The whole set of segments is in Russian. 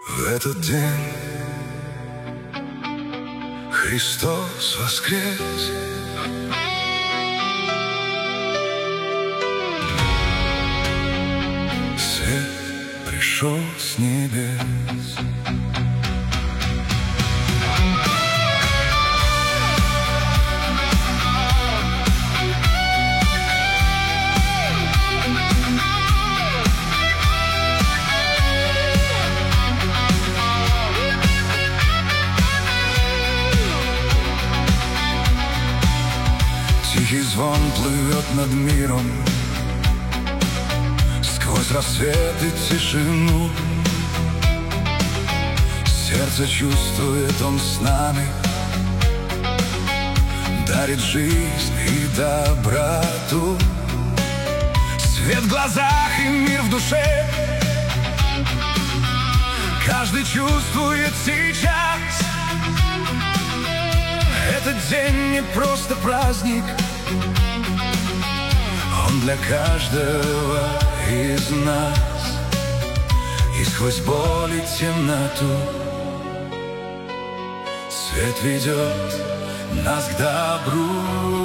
В этот день Христос воскрес. Свет пришел с небес. Тихий звон плывет над миром сквозь рассвет и тишину. Сердце чувствует, он с нами, дарит жизнь и доброту. Свет в глазах и мир в душе каждый чувствует сейчас. Этот день не просто праздник, он для каждого из нас. И сквозь боль и темноту свет ведет нас к добру.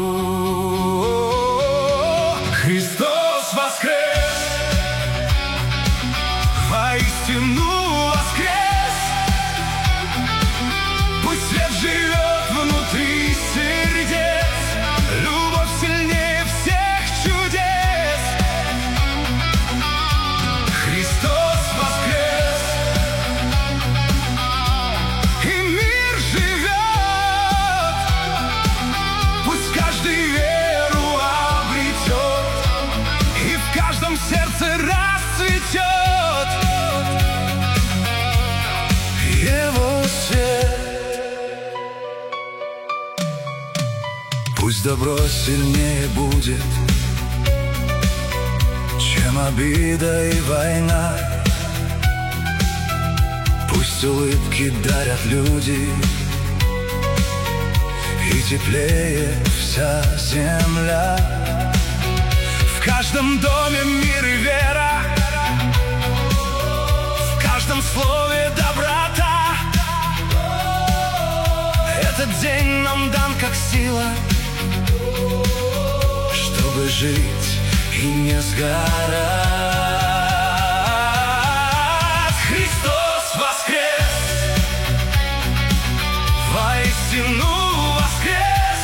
Христос воскрес, воистину воскрес. Пусть свет живет внутри сердец, любовь сильнее всех чудес. Христос воскрес, и мир живет. Пусть каждый веру обретет, и в каждом сердце расцветет Его свет. Пусть добро сильнее будет, чем обида и война. Пусть улыбки дарят люди, и теплее вся земля. В каждом доме мир и вера, в каждом слове доброта. Этот день нам дан как сила, чтобы жить и не сгорать. Христос воскрес, воистину воскрес.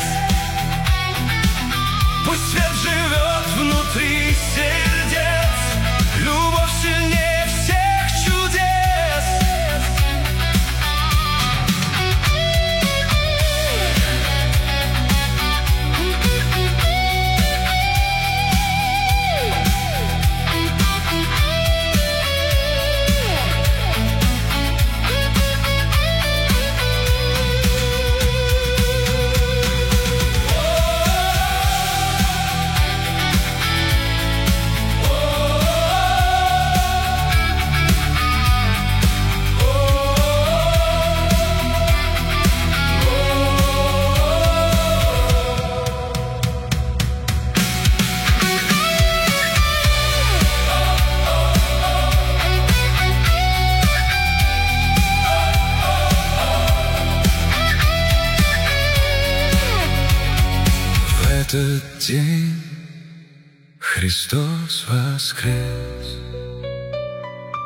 Пусть свет живет внутри сердец, любовь сильнее всех чудес. В этот день Христос воскрес.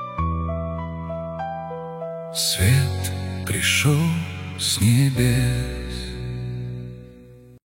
Свет пришел с небес.